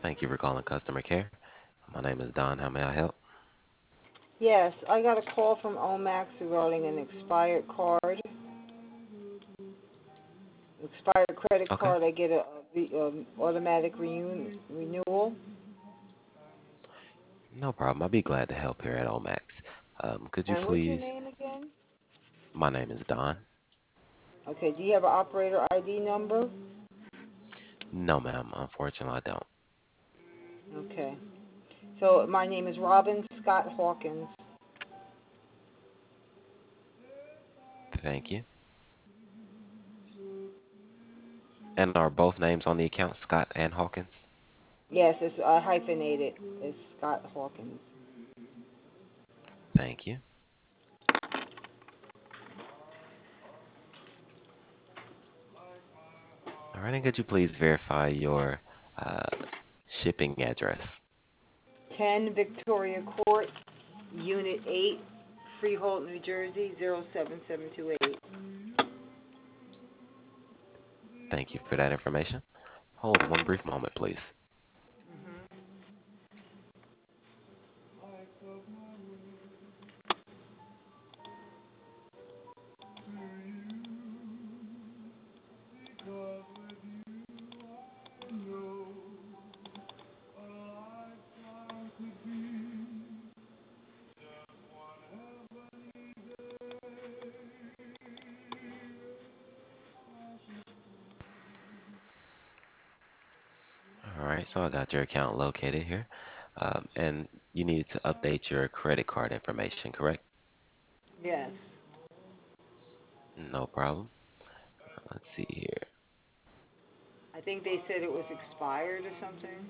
Thank you for calling customer care. My name is Don. How may I help? Yes, I got a call from Omax regarding an expired credit Okay, card. I get automatic renewal. no problem. I'll be glad to help here at Omax. Could you And what's your please? name again? My name is Don. Okay, do you have an operator ID number? No, ma'am. Unfortunately, I don't. Okay. So my name is Robin Scott Hawkins. Thank you. And are both names on the account Scott and Hawkins? Yes, it's hyphenated. It's Scott Hawkins. Thank you. All right, and could you please verify your uh, shipping address? 10 Victoria Court, Unit 8, Freehold, New Jersey, 07728. Thank you for that information. Hold one brief moment, please. All right, so I got your account located here. And you needed to update your credit card information, correct? Yes. No problem. Let's see here. I think they said it was expired or something.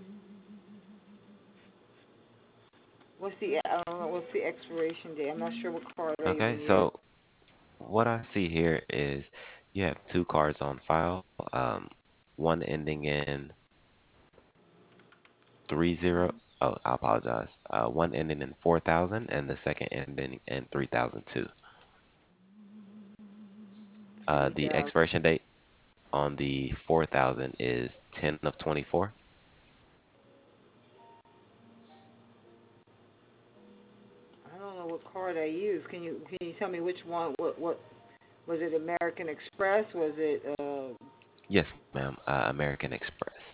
I don't know, what's the expiration date? I'm not sure what card I Okay, even use. so what I see here is you have two cards on file. One ending in 30. Oh, I apologize. One ending in 4000 and the second ending in 3002. The 3000. expiration date on the 4000 is 10 of 24. I don't know what card I use. Can you tell me which one? What was it? American Express? Was it? Yes, ma'am. American Express.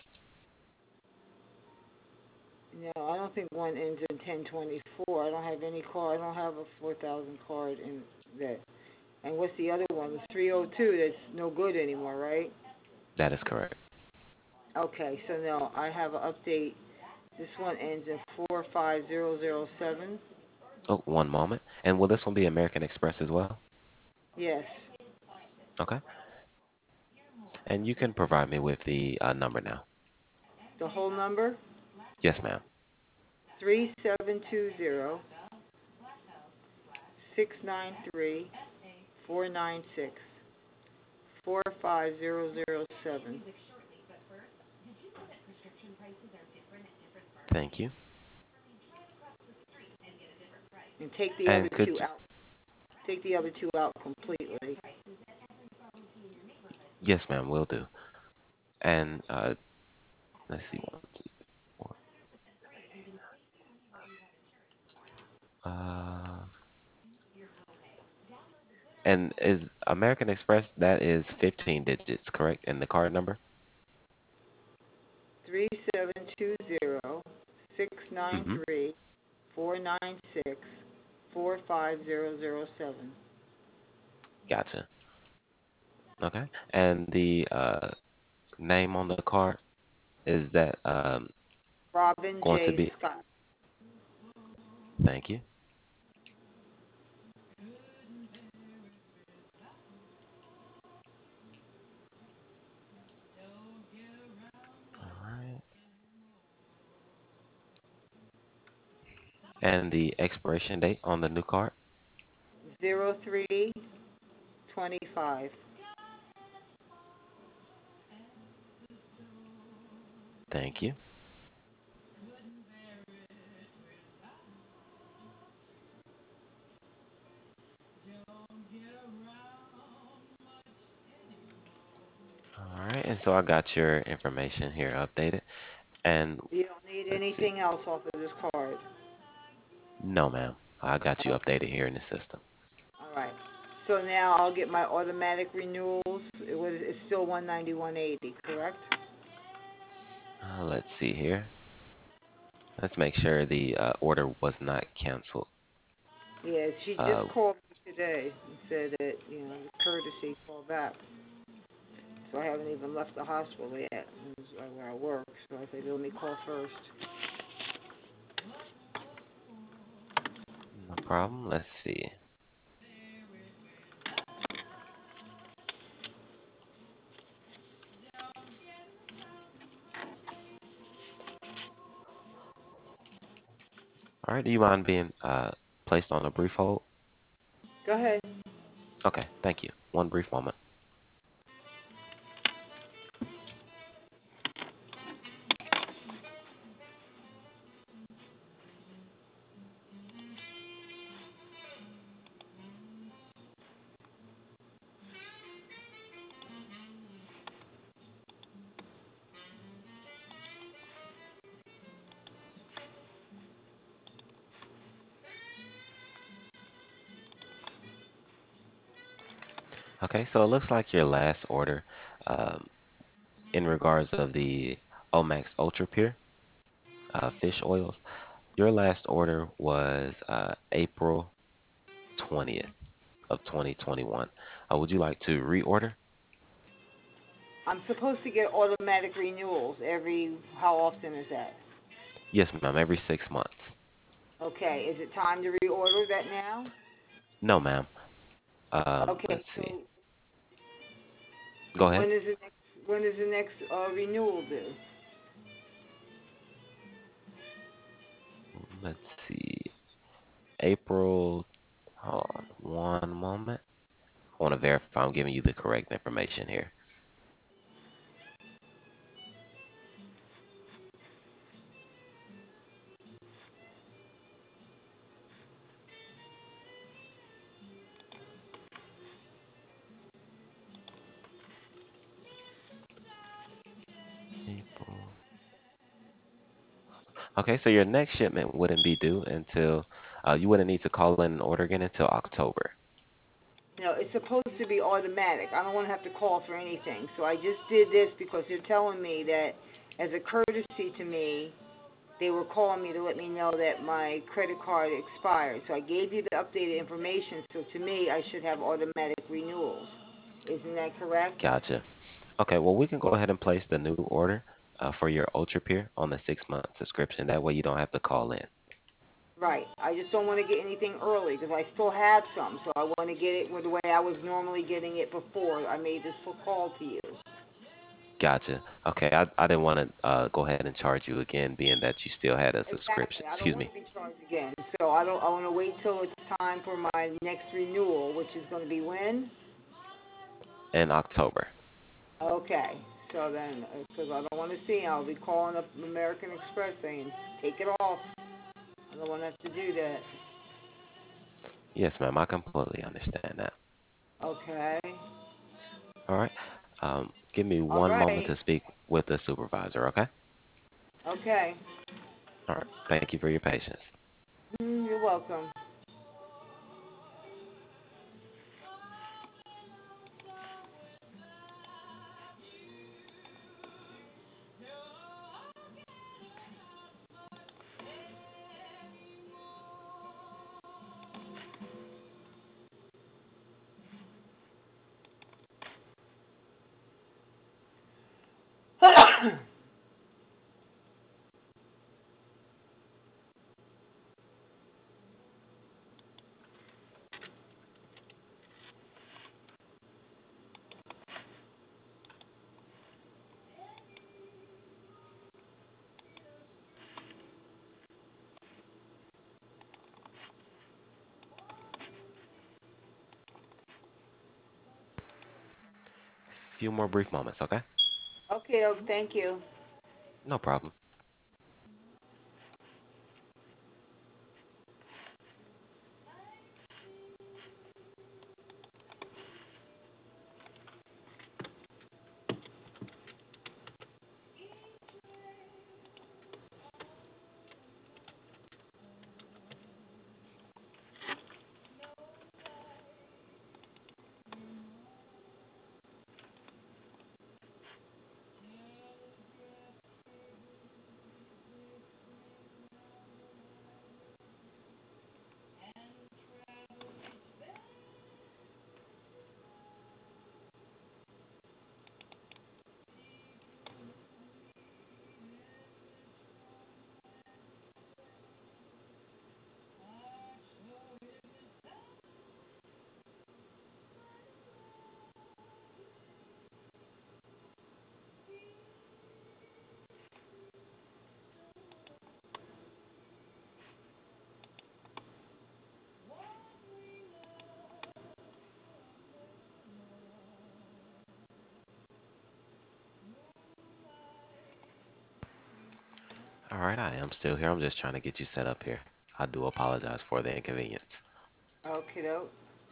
No, I don't think one ends in 1024. I don't have any card. I don't have a 4000 card in that. And what's the other one? The 302. That's no good anymore, right? That is correct. Okay, so no, I have an update. This one ends in 45007. Oh, one moment. And will this one be American Express as well? Yes. Okay. And you can provide me with the number now. The whole number? Yes, ma'am. 3720 693 496 45007. Thank you. And take the other And could two you, out. Take the other two out completely. yes, ma'am, will do. And let's see, one, two, four. Uh, and is American Express, that is 15 digits, correct? And the card number? 3720 six nine Mm-hmm. three 496 45007. Gotcha. Okay. And the name on the card, is that Robin going to J. be? Scott. Thank you. All right. And the expiration date on the new card? 0325. Thank you. All right. And so I got your information here updated. And You don't need let's see. anything else off of this card. No, ma'am. I got you Okay. updated here in the system. All right. So now I'll get my automatic renewals. It's still 191.80, correct? Let's see here. Let's make sure the order was not canceled. Yeah, she just Uh, called me today and said that, courtesy call back. So I haven't even left the hospital yet. This is where I work. So I said, let me call first. no problem. Let's see. All right. Do you mind being placed on a brief hold? Go ahead. Okay. Thank you. One brief moment. Okay. So it looks like your last order, um, in regards of the Omax Ultra Pure fish oils, your last order was April 20th of 2021. Would you like to reorder? I'm supposed to get automatic renewals how often is that? Yes, ma'am. Every 6 months. Okay, is it time to reorder that now? No, ma'am. Okay, Let's see. so Go ahead. when is the next renewal due? Let's see. April. Hold on one moment. I want to verify I'm giving you the correct information here. April. Okay, so your next shipment wouldn't be due until you wouldn't need to call in and order again until October. No, it's supposed to be automatic. I don't want to have to call for anything. So I just did this because they're telling me that as a courtesy to me, they were calling me to let me know that my credit card expired. So I gave you the updated information. So to me, I should have automatic renewals. Isn't that correct? Gotcha. Okay, well, we can go ahead and place the new order for your Ultra Pure on the 6 month subscription. That way you don't have to call in. Right. I just don't want to get anything early because I still have some. So I want to get it the way I was normally getting it before I made this call to you. Gotcha. Okay, I didn't want to go ahead and charge you again, being that you still had a subscription. Exactly. I don't Excuse want me, to be charged again. So I don't. I want to wait till it's time for my next renewal, which is going to be when? in October. Okay. So then, because I don't want to see, I'll be calling up American Express saying, take it off. I don't want to have to do that. Yes, ma'am, I completely understand that. Okay. All right. Give me All one moment right. to speak with the supervisor, okay? Okay. All right. Thank you for your patience. You're welcome. Few more brief moments, okay? Okay. Thank you. No problem. All right, I am still here. I'm just trying to get you set up here. I do apologize for the inconvenience. Okay, doke.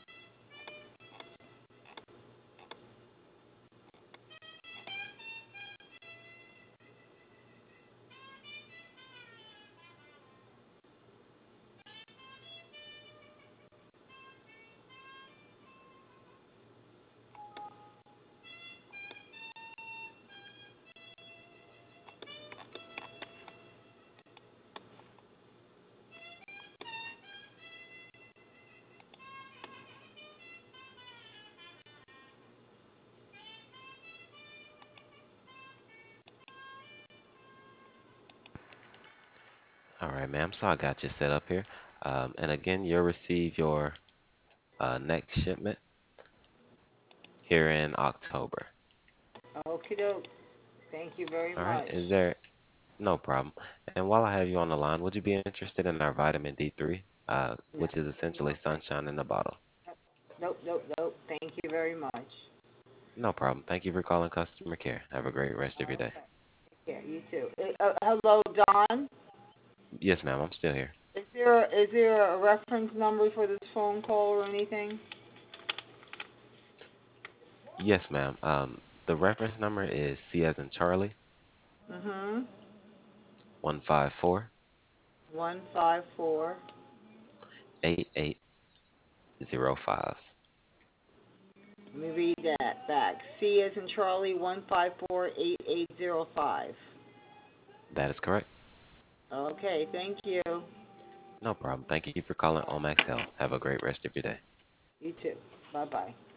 All right, ma'am. So I got you set up here. And again, you'll receive your next shipment here in October. Okay, doke. Thank you very All right, much. is there no problem? And while I have you on the line, would you be interested in our vitamin D3, No, which is essentially no, thank. sunshine in a bottle? Nope, nope, nope. Thank you very much. No problem. Thank you for calling customer care. Have a great rest of your day. Okay. Yeah, you too. Hello, Don. Yes, ma'am. I'm still here. Is there a reference number for this phone call or anything? Yes, ma'am. The reference number is C as in Charlie, Mhm. 154 154. 8805. Let me read that back. C as in Charlie 1548805. That is correct. Okay, thank you. No problem. Thank you for calling Omax Health. Have a great rest of your day. You too. Bye bye.